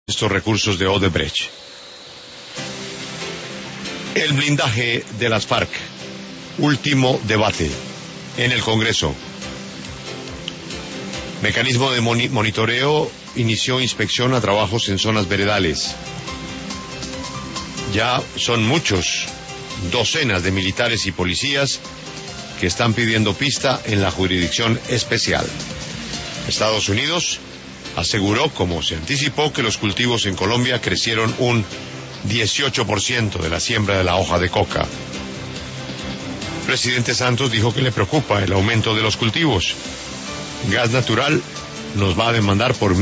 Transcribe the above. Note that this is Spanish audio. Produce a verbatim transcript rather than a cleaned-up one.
estos recursos de Odebrecht. El blindaje de las FARC. Último debate en el Congreso. Mecanismo de monitoreo inició inspección a trabajos en zonas veredales. Ya son muchos, docenas de militares y policías que están pidiendo pista en la jurisdicción especial. Estados Unidos aseguró, como se anticipó, que los cultivos en Colombia crecieron un dieciocho por ciento de la siembra de la hoja de coca. Presidente Santos dijo que le preocupa el aumento de los cultivos. Gas natural nos va a demandar por